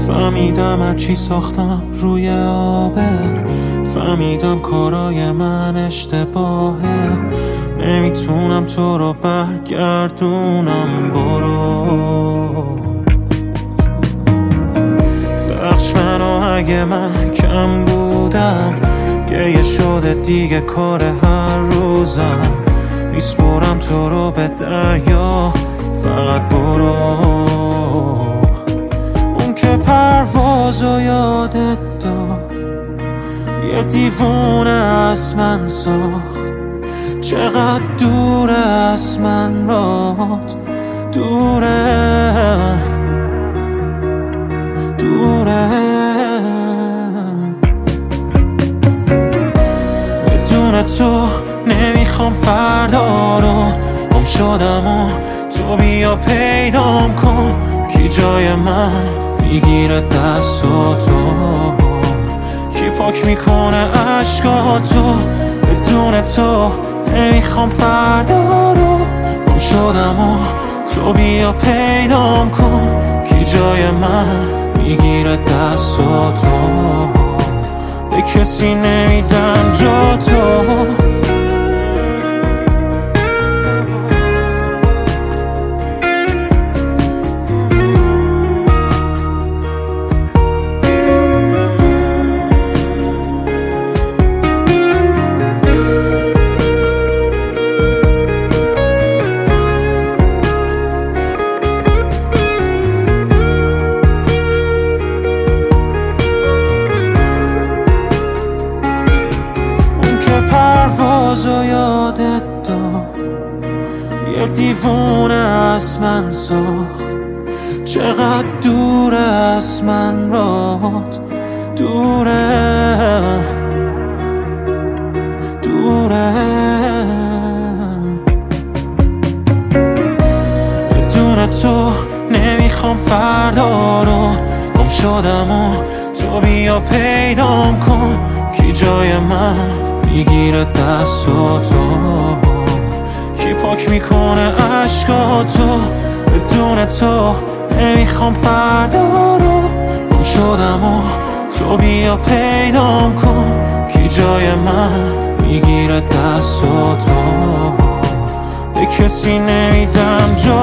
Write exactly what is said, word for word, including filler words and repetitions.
فهمیدم هرچی ساختم روی آبه، فهمیدم کارای من اشتباهه، نمیتونم تو رو برگردونم. برو بخش منو اگه من کم بودم، گریه شده دیگه کار هر روزم، میسپرم تو رو به دریا، فقط برو. اون که پروازو یادت داد، یه دیوونه از من ساخت، چقدر دوره از من رات، دوره دوره. بدون تو نمیخوام فردا رو، گم شدم و تو بیا پیدام کن، کی جای من میگیره دست و تو، کی پاک میکنه عشقاتو. بدون تو نمیخوام فردا رو، گم شدم و تو بیا پیدام کن، کی جای من میگیره دست و تو، به کسی نمیدم جا تو. پروازو یادت داد، یه دیوونه از من ساخت، چقدر دوره از من رات، دوره دوره. بدون تو نمیخوام فردا رو، گم شدم و تو بیا پیدام کن، کی جای من میگیره دست و تو، کی پاک میکنه عشقاتو. بدون تو نمیخوام فردا رو، گم شدم و تو بیا پیدام کن، کی جای من میگیره دست و تو، به کسی نمیدم جا